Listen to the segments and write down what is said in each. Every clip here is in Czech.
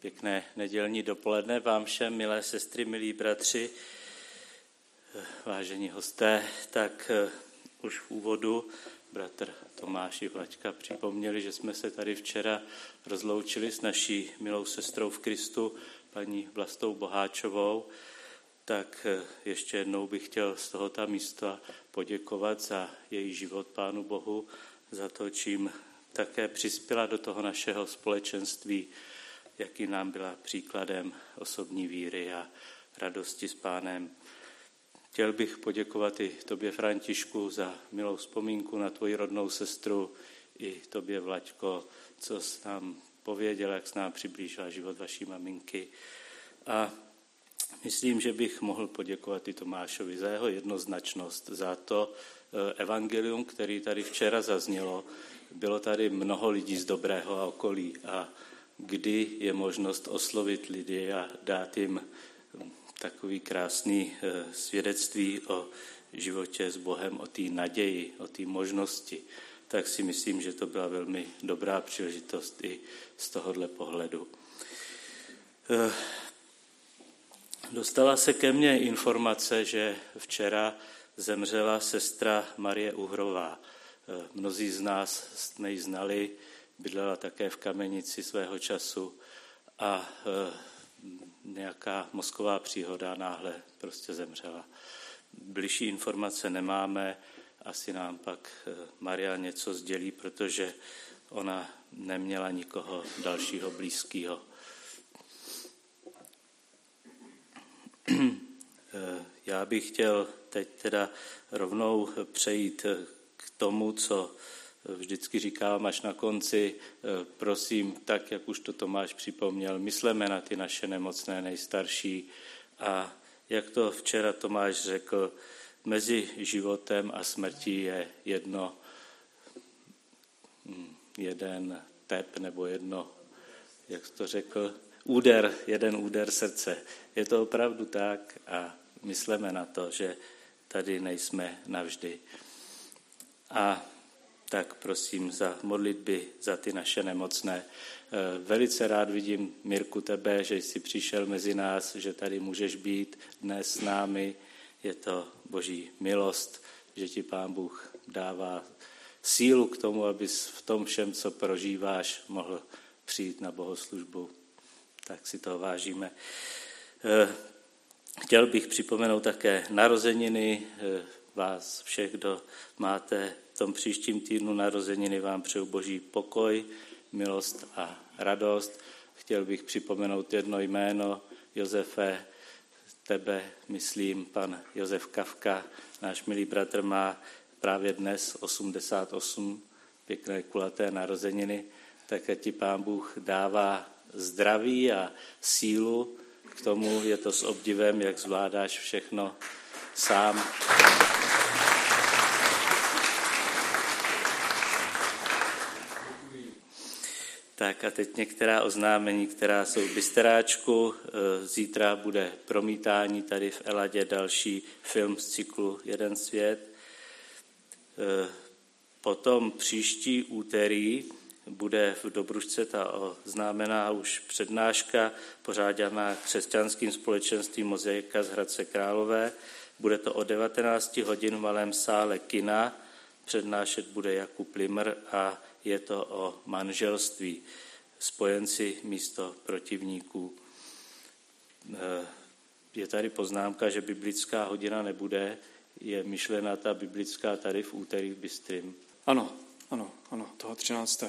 Pěkné nedělní dopoledne vám všem, milé sestry, milí bratři, vážení hosté. Tak už v úvodu bratr Tomáš i Vlaďka připomněli, že jsme se tady včera rozloučili s naší milou sestrou v Kristu, paní Vlastou Boháčovou. Tak ještě jednou bych chtěl z tohoto místa poděkovat za její život Pánu Bohu, za to, čím také přispěla do toho našeho společenství, jaký nám byla příkladem osobní víry a radosti s Pánem. Chtěl bych poděkovat i tobě, Františku, za milou vzpomínku na tvoji rodnou sestru, i tobě, Vlaďko, co jsi nám pověděl, jak jsi nám přiblížila život vaší maminky. A myslím, že bych mohl poděkovat i Tomášovi za jeho jednoznačnost, za to evangelium, který tady včera zaznělo. Bylo tady mnoho lidí z dobrého a okolí a kdy je možnost oslovit lidi a dát jim takový krásný svědectví o životě s Bohem, o té naději, o té možnosti, tak si myslím, že to byla velmi dobrá příležitost i z tohohle pohledu. Dostala se ke mně informace, že včera zemřela sestra Marie Uhrová. Mnozí z nás jsme ji znali, bydlela také v Kamenici svého času a nějaká mozková příhoda náhle prostě zemřela. Bližší informace nemáme, asi nám pak Maria něco sdělí, protože ona neměla nikoho dalšího blízkého. Já bych chtěl teď teda rovnou přejít k tomu, co vždycky říkám až na konci, prosím, tak jak už to Tomáš připomněl, mysleme na ty naše nemocné nejstarší a jak to včera Tomáš řekl, mezi životem a smrtí je jeden tep nebo jedno, jak to řekl, jeden úder srdce. Je to opravdu tak a mysleme na to, že tady nejsme navždy. A tak prosím za modlitby za ty naše nemocné. Velice rád vidím, Mirku, tebe, že jsi přišel mezi nás, že tady můžeš být dnes s námi. Je to Boží milost, že ti Pán Bůh dává sílu k tomu, abys v tom všem, co prožíváš, mohl přijít na bohoslužbu. Tak si toho vážíme. Chtěl bych připomenout také narozeniny vás všech, kdo máte v tom příštím týdnu narozeniny, vám přeju Boží pokoj, milost a radost. Chtěl bych připomenout jedno jméno, Josefe, tebe, myslím, pan Josef Kafka, náš milý bratr, má právě dnes 88, pěkné kulaté narozeniny, tak ti Pán Bůh dává zdraví a sílu k tomu, je to s obdivem, jak zvládáš všechno sám. Tak a teď některá oznámení, která jsou v Bysteráčku. Zítra bude promítání tady v Eladě, další film z cyklu Jeden svět. Potom příští úterý bude v Dobrušce ta oznámená už přednáška pořádaná křesťanským společenstvím Mozaika z Hradce Králové. Bude to o 19 hodin v malém sále kina. Přednášet bude Jakub Limr a je to o manželství. Spojenci místo protivníků. Je tady poznámka, že biblická hodina nebude. Je myšlena ta biblická tady v úterý v Bystrym. Ano, toho 13.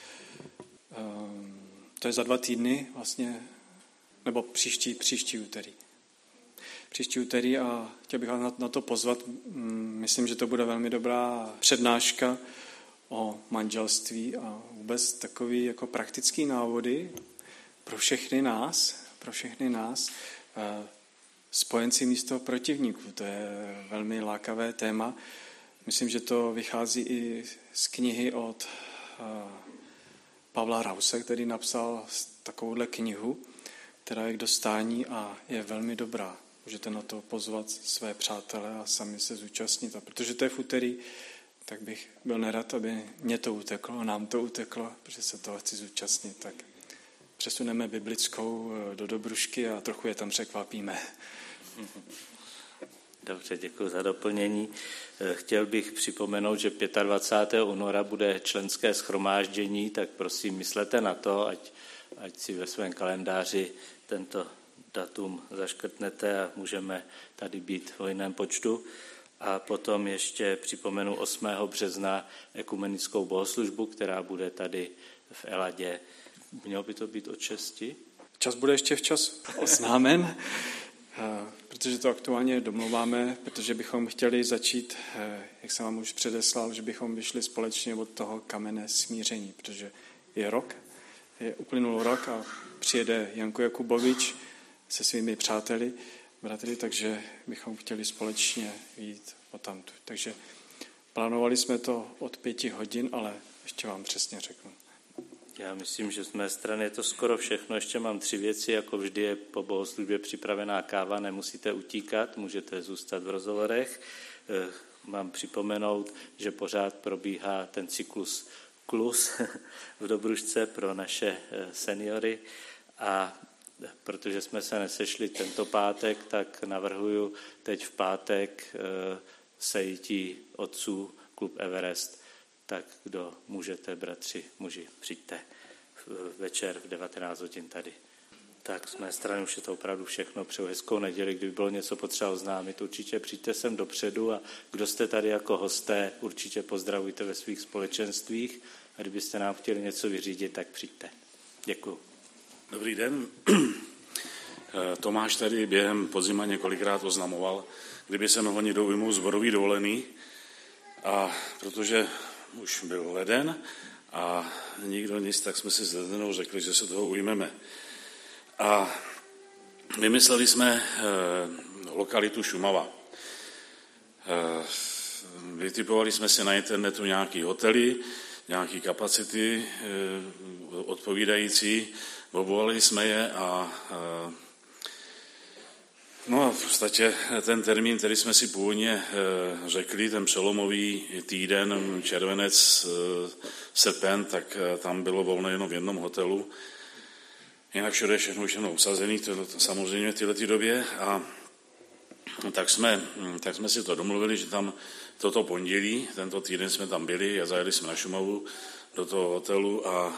To je za 2 týdny vlastně, nebo příští úterý. Příští úterý a chtěl bych vás na to pozvat. Myslím, že to bude velmi dobrá přednáška o manželství a vůbec takový jako praktický návody pro všechny nás, spojenci místo protivníků. To je velmi lákavé téma. Myslím, že to vychází i z knihy od Pavla Rause, který napsal takovouhle knihu, která je k dostání a je velmi dobrá. Můžete na to pozvat své přátele a sami se zúčastnit. A protože to je v úterý, tak bych byl nerad, aby mě to uteklo, nám to uteklo, protože se toho chci zúčastnit. Tak přesuneme biblickou do Dobrušky a trochu je tam překvapíme. Dobře, děkuji za doplnění. Chtěl bych připomenout, že 25. února bude členské shromáždění, tak prosím myslete na to, ať si ve svém kalendáři tento datum zaškrtnete a můžeme tady být v hojném počtu. A potom ještě připomenu 8. března ekumenickou bohoslužbu, která bude tady v Eladě. Mělo by to být od 6? Čas bude ještě včas oznámen, protože to aktuálně domluváme, protože bychom chtěli začít, jak jsem vám už předeslal, že bychom vyšli společně od toho kamene smíření, protože uplynul rok a přijede Janko Jakubovič se svými přáteli, bratry, takže bychom chtěli společně jít odtamtud. Takže plánovali jsme to od 5 hodin, ale ještě vám přesně řeknu. Já myslím, že z mé strany je to skoro všechno. Ještě mám 3 věci, jako vždy je po bohoslužbě připravená káva, nemusíte utíkat, můžete zůstat v rozhovorech. Mám připomenout, že pořád probíhá ten cyklus KLUS v Dobrušce pro naše seniory a protože jsme se nesešli tento pátek, tak navrhuju teď v pátek sejítí otců klub Everest. Tak kdo můžete, bratři, muži, přijďte večer v 19 hodin tady. Tak z mé strany už je to opravdu všechno. Přeju hezkou neděli, kdyby bylo něco potřeba oznámit. Určitě přijďte sem dopředu a kdo jste tady jako hosté, určitě pozdravujte ve svých společenstvích a kdybyste nám chtěli něco vyřídit, tak přijďte. Děkuju. Dobrý den. Tomáš tady během podzima několikrát oznamoval, kdyby se mohl někdo ujmout zborový dovolený, a protože už byl leden a nikdo nic, tak jsme si s Ledenou řekli, že se toho ujmeme. A vymysleli jsme lokalitu Šumava. Vytipovali jsme si na internetu nějaké hotely, nějaké kapacity odpovídající, obvolali jsme je a v podstatě ten termín, který jsme si původně řekli, ten přelomový týden, červenec, srpen, tak tam bylo volno jenom v jednom hotelu. Jinak všude všechno už jenom obsazený, to samozřejmě v této době. A tak jsme si to domluvili, že tam toto pondělí, tento týden jsme tam byli a zajeli jsme na Šumavu do toho hotelu a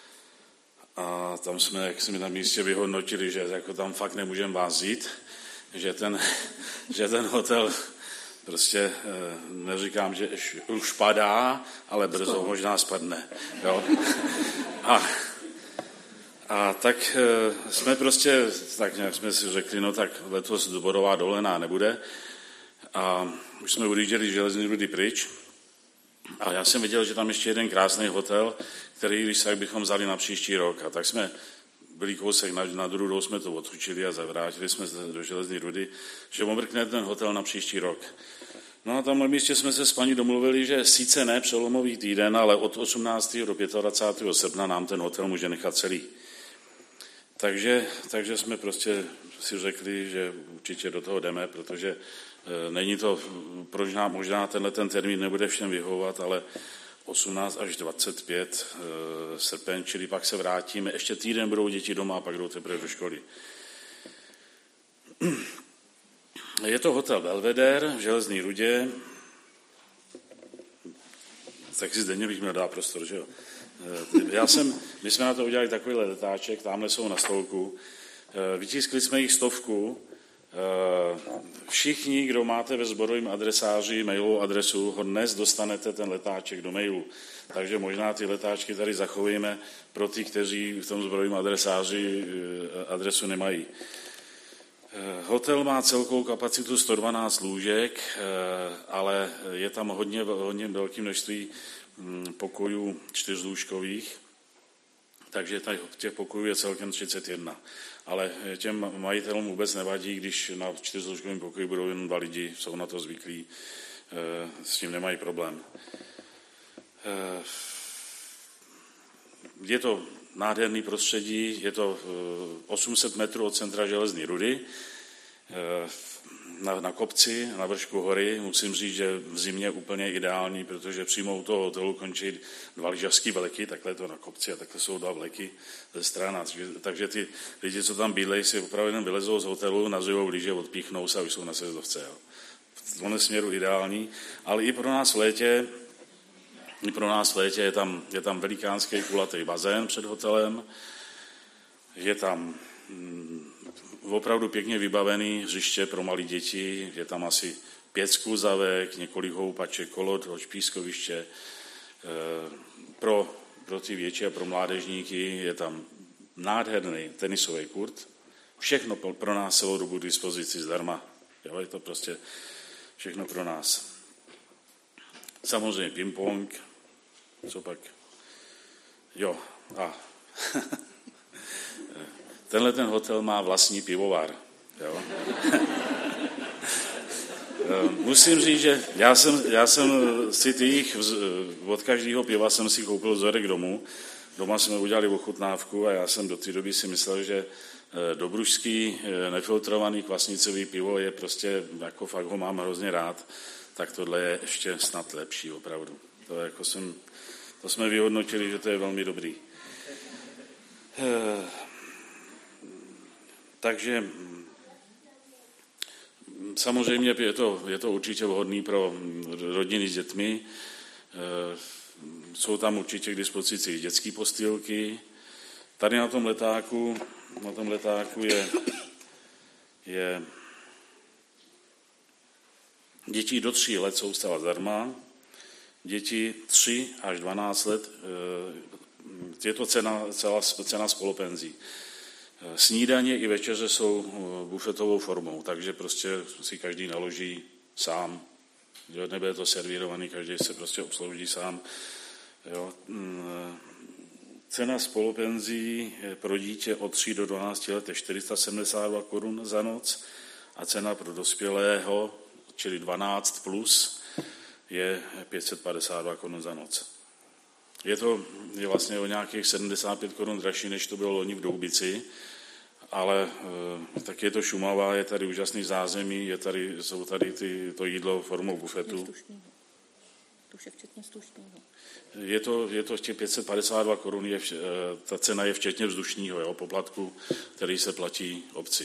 tam jsme, jak jsme na místě vyhodnotili, že jako tam fakt nemůžeme vás jít, že ten hotel prostě, neříkám, že už padá, ale brzo možná spadne. Jo? A tak jsme prostě, tak nějak jsme si řekli, no tak letos zborová dovolená nebude. A už jsme odjížděli železní rudy pryč. A já jsem viděl, že tam ještě jeden krásný hotel, který, když tak bychom vzali na příští rok. A tak jsme byli kousek na Drudou, jsme to odtočili a zavrátili jsme se do železní rudy, že omrkne ten hotel na příští rok. No a tam na místě jsme se s paní domluvili, že sice ne přelomový týden, ale od 18. do 25. srpna nám ten hotel může nechat celý. Takže jsme prostě si řekli, že určitě do toho jdeme, protože není to, možná tenhle ten termín nebude všem vyhovovat, ale 18 až 25 srpen, čili pak se vrátíme. Ještě týden budou děti doma a pak jdou teprve do školy. Je to hotel Belvedere v Železný Rudě. Tak si Zdeně bych měl dát prostor, že jo? My jsme na to udělali takovýhle letáček, tamhle jsou na stolku. Vytiskli jsme jich 100. Všichni, kdo máte ve sborovém adresáři mailovou adresu, ho dnes dostanete ten letáček do mailu. Takže možná ty letáčky tady zachovíme pro ty, kteří v tom sborovém adresáři adresu nemají. Hotel má celkovou kapacitu 112 lůžek, ale je tam hodně velké množství pokojů 4lůžkových, takže těch pokojů je celkem 31. Ale těm majitelům vůbec nevadí, když na 4lůžkovém pokoji budou jen 2 lidi, jsou na to zvyklí, s tím nemají problém. Je to nádherný prostředí, je to 800 metrů od centra Železné Rudy. na kopci, na vršku hory. Musím říct, že v zimě úplně ideální, protože přímo u toho hotelu končí 2 lyžařský vleky, takhle je to na kopci a takhle jsou 2 vleky ze strany. Takže ty lidi, co tam bydlejí, si opravdu jenom vylezou z hotelu, nazujou lyže, odpíchnou se a už jsou na sjezdovce. Jo. V tomhle směru ideální, ale i pro nás v létě je tam velikánský kulatý bazén před hotelem, je tam opravdu pěkně vybavený hřiště pro malé děti, je tam asi 5 skluzavek, několik houpaček, kolotoč, pískoviště. Pro ty větší a pro mládežníky je tam nádherný tenisový kurt. Všechno pro nás celou dobu k dispozici zdarma. Jo, je to prostě všechno pro nás. Samozřejmě ping-pong, co pak? Jo, a tenhle ten hotel má vlastní pivovar. Jo. Musím říct, že já jsem si od každého piva jsem si koupil vzorek domů. Doma jsme udělali ochutnávku a já jsem do té doby si myslel, že dobrušský nefiltrovaný kvasnicový pivo je prostě, jako fakt ho mám hrozně rád, tak tohle je ještě snad lepší opravdu. To jsme vyhodnotili, že to je velmi dobrý. Takže samozřejmě je to určitě vhodný pro rodiny s dětmi. Jsou tam určitě k dispozici dětské postýlky. Tady na tom letáku je děti do 3 let jsou zcela zdarma. Děti 3 až 12 let je to cena spolupenzí. Snídaně i večeře jsou bufetovou formou, takže prostě si každý naloží sám. Nebude to servírovaný, každý se prostě obslouží sám. Jo. Cena spolupenzí pro dítě od 3 do 12 let je 472 korun za noc a cena pro dospělého, čili 12 plus, je 552 korun za noc. Je vlastně o nějakých 75 korun dražší, než to bylo loni v Doubici, ale tak je to Šumava, je tady úžasný zázemí, jsou tady to jídlo formou bufetu. To už je včetně vzdušného. Je to těch 552 korun, ta cena je včetně vzdušního poplatku, který se platí obci.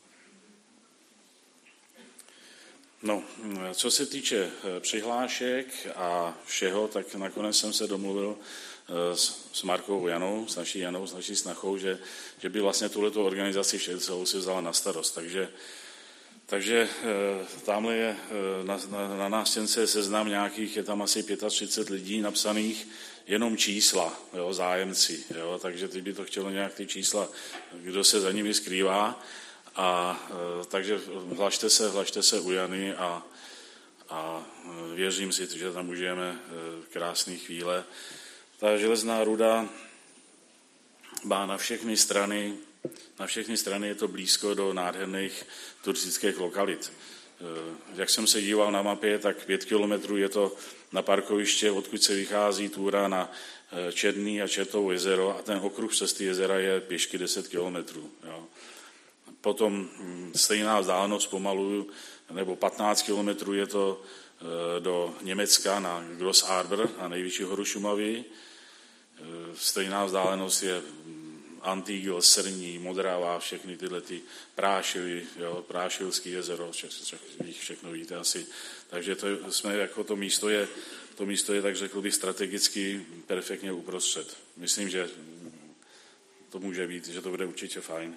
No, co se týče přihlášek a všeho, tak nakonec jsem se domluvil s Markou Janou, s naší snachou, že by vlastně tuhleto organizaci celou si vzala na starost. Takže tamhle je na nástěnce seznam nějakých, je tam asi 35 lidí napsaných, jenom čísla, jo, zájemci. Jo, takže teď by to chtělo nějak ty čísla, kdo se za nimi skrývá. Takže hlašte se u Jany a věřím si, že tam užijeme krásné chvíle. Ta železná ruda má na všechny strany je to blízko do nádherných turistických lokalit. Jak jsem se díval na mapě, tak 5 kilometrů je to na parkoviště, odkud se vychází túra na Černý a Čertovo jezero a ten okruh přes ty jezera je pěšky 10 kilometrů. Jo. Potom stejná vzdálenost pomalu, nebo 15 kilometrů je to do Německa na Gross Arbor, na nejvyšší horu Šumavy. Stejná vzdálenost je Antigl, Srní, Modravá, všechny tyhle ty Prášily, Prášilský jezero, všechno víte asi. Takže to místo je, tak řekl bych, strategicky perfektně uprostřed. Myslím, že to může být, že to bude určitě fajn.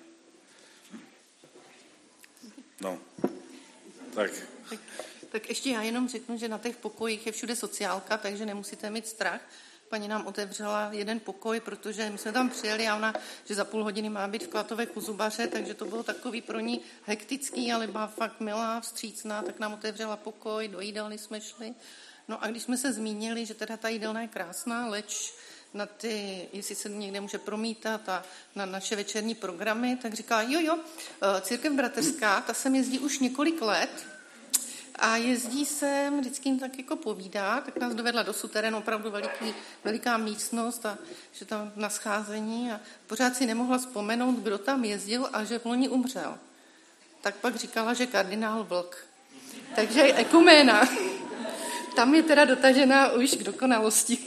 No, tak. Tak ještě já jenom řeknu, že na těch pokojích je všude sociálka, takže nemusíte mít strach. Paní nám otevřela jeden pokoj, protože my jsme tam přijeli a ona, že za půl hodiny má být v Klatovech u zubaře, takže to bylo takový pro ní hektický, ale byla fakt milá, vstřícná, tak nám otevřela pokoj, do jídelny jsme šli. No a když jsme se zmínili, že teda ta jídelna je krásná, leč na jestli se někde může promítat a na naše večerní programy, tak říká, jo, Církev bratrská, ta sem jezdí už několik let a jezdí sem, vždycky jim tak jako povídá, tak nás dovedla do suterénu, opravdu veliká místnost a že tam na scházení a pořád si nemohla vzpomenout, kdo tam jezdil a že v loni umřel. tak pak říkala, že kardinál Vlk. Takže ekuména. Tam je teda dotažená už k dokonalosti.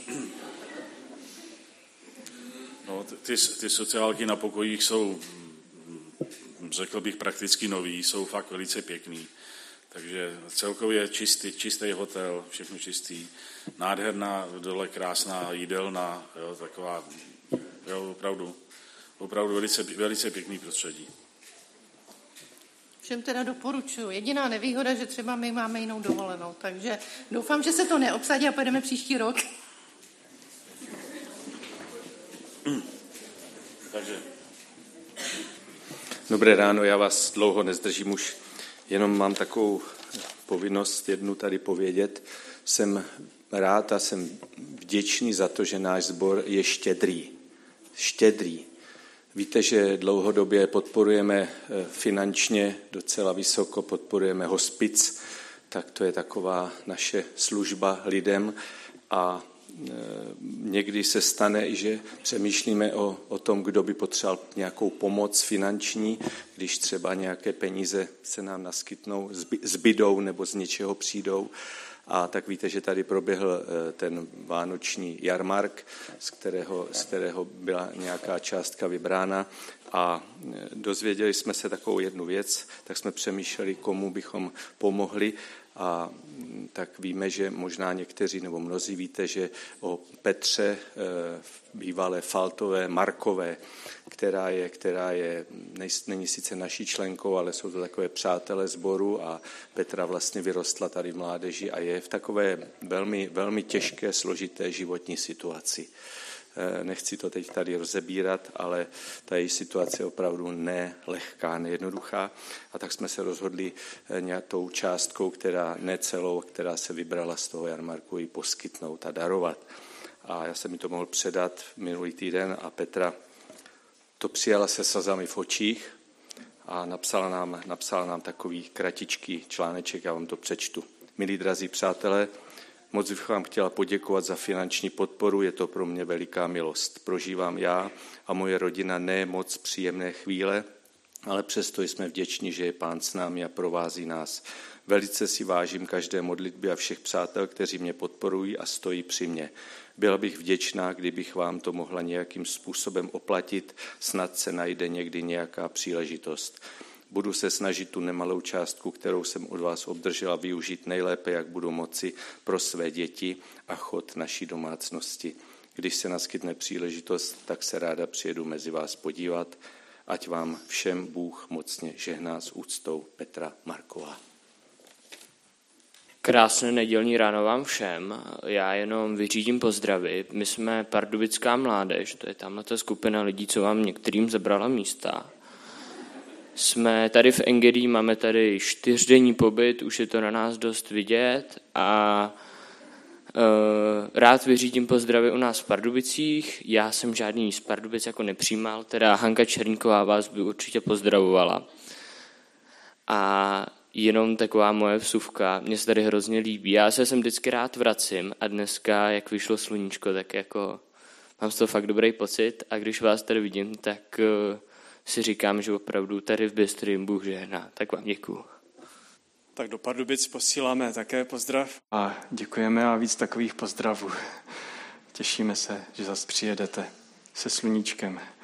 No, ty sociálky na pokojích jsou, řekl bych, prakticky nový, jsou fakt velice pěkný. Takže celkově čistý hotel, všechno čistý, nádherná, dole krásná jídelna, jo, taková, jo, opravdu velice pěkný prostředí. Všem teda doporučuji. Jediná nevýhoda, že třeba my máme jinou dovolenou, takže doufám, že se to neobsadí a pojedeme příští rok. Takže. Dobré ráno, já vás dlouho nezdržím už, jenom mám takovou povinnost jednu tady povědět. Jsem rád a jsem vděčný za to, že náš sbor je štědrý. Štědrý. Víte, že dlouhodobě podporujeme finančně docela vysoko, podporujeme hospic, tak to je taková naše služba lidem a někdy se stane, že přemýšlíme o tom, kdo by potřeboval nějakou pomoc finanční, když třeba nějaké peníze se nám naskytnou, zbydou nebo z něčeho přijdou. A tak víte, že tady proběhl ten vánoční jarmark, z kterého byla nějaká částka vybrána a dozvěděli jsme se takovou jednu věc, tak jsme přemýšleli, komu bychom pomohli a tak víme, že možná někteří nebo mnozí víte, že o Petře, bývalé Faltové Markové, která není sice naší členkou, ale jsou to takové přátelé sboru a Petra vlastně vyrostla tady v mládeži a je v takové velmi, velmi těžké, složité životní situaci. Nechci to teď tady rozebírat, ale ta její situace je opravdu nelehká, nejednoduchá. A tak jsme se rozhodli nějakou částkou, ne celou, která se vybrala z toho jarmarku, ji poskytnout a darovat. A já jsem mi to mohl předat minulý týden a Petra to přijala se slzami v očích a napsala nám takový kratičký článeček, já vám to přečtu. Milí drazí přátelé, moc bych vám chtěla poděkovat za finanční podporu, je to pro mě veliká milost. Prožívám já a moje rodina ne moc příjemné chvíle, ale přesto jsme vděční, že je Pán s námi a provází nás. Velice si vážím každé modlitby a všech přátel, kteří mě podporují a stojí při mně. Byla bych vděčná, kdybych vám to mohla nějakým způsobem oplatit, snad se najde někdy nějaká příležitost. Budu se snažit tu nemalou částku, kterou jsem od vás obdržela, využít nejlépe, jak budu moci pro své děti a chod naší domácnosti. Když se naskytne příležitost, tak se ráda přijedu mezi vás podívat. Ať vám všem Bůh mocně žehná s úctou Petra Marková. Krásné nedělní ráno vám všem. Já jenom vyřídím pozdravy. My jsme Pardubická mládež, to je tamhle ta skupina lidí, co vám některým zabrala místa. Jsme tady v Engerí, máme tady 4denní pobyt, už je to na nás dost vidět a rád vyřídím pozdravy u nás v Pardubicích. Já jsem žádný z Pardubic jako nepřijímal, teda Hanka Černíková vás by určitě pozdravovala. A jenom taková moje vsuvka, mě se tady hrozně líbí. Já se sem vždycky rád vracím a dneska, jak vyšlo sluníčko, tak jako mám z toho fakt dobrý pocit a když vás tady vidím, tak si říkám, že opravdu tady v Bystry Bůh žehná. Tak vám děkuju. Tak do Pardubic posíláme také pozdrav a děkujeme a víc takových pozdravů. Těšíme se, že zase přijedete se sluníčkem.